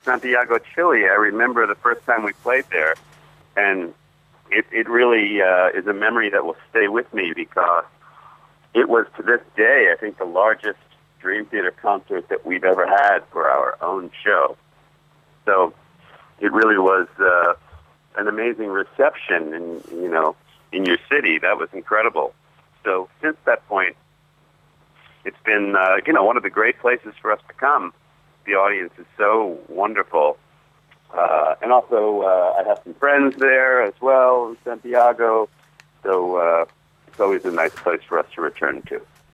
Santiago, Chile. I remember the first time we played there, and it really is a memory that will stay with me because it was, to this day, I think the largest Dream Theater concert that we've ever had for our own show. So it really was an amazing reception in your city. That was incredible. So since that point, it's been one of the great places for us to come. The audience is so wonderful. And also, I have some friends there as well in Santiago. So it's always a nice place for us to return to.